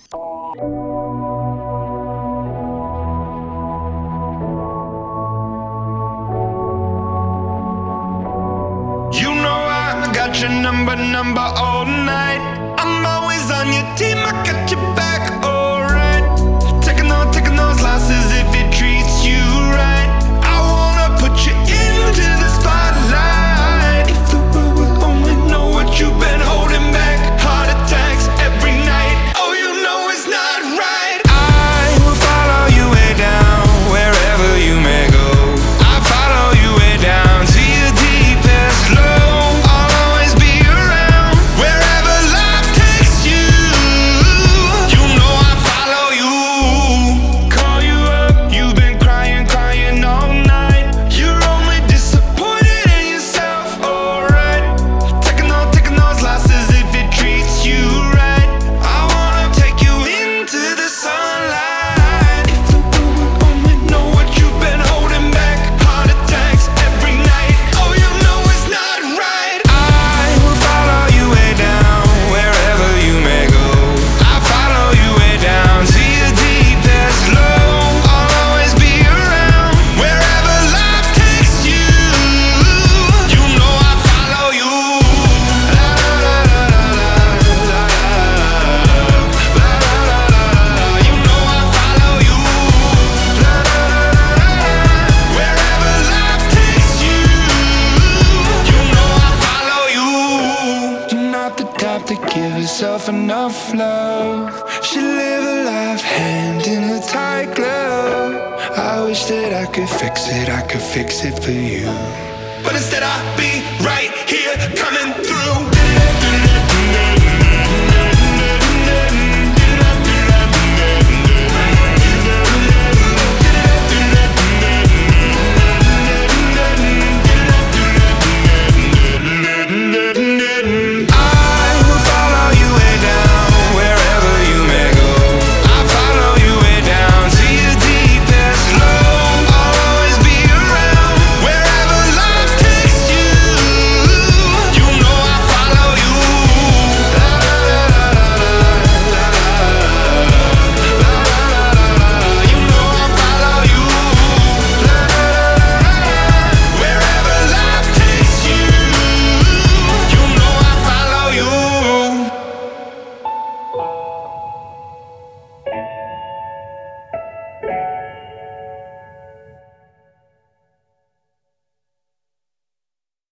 You know I got your number all night. I'm always on your team, I got your back, alright. Taking those losses if it treats you right. I wanna put you into the spotlight. If the world would only know what you've been holding back. Heart attacks every night. Oh, you know it's not right. I will follow you way down, wherever you may go. I follow you way down to your deepest low. I'll always be around, wherever life takes you. You know I follow you. Call you up, you've been crying all night. You're only disappointed in yourself, alright. Taking those losses if it treats you right. I wanna take you into the sunlight. If the world would only know what you've been holding back. Heart attacks every night. Oh, you know it's not right. I will follow you way down, wherever you may go. I follow you way down to your deepest low. I'll always be around, wherever life takes you. You know I follow you. La la la la la la la la. You know I follow you. La la la la. Wherever life takes you. You know I follow you. You're not the type to give yourself enough love. Should live a life hand in a tight glove. I wish that I could fix it for you. But instead I'll be right here coming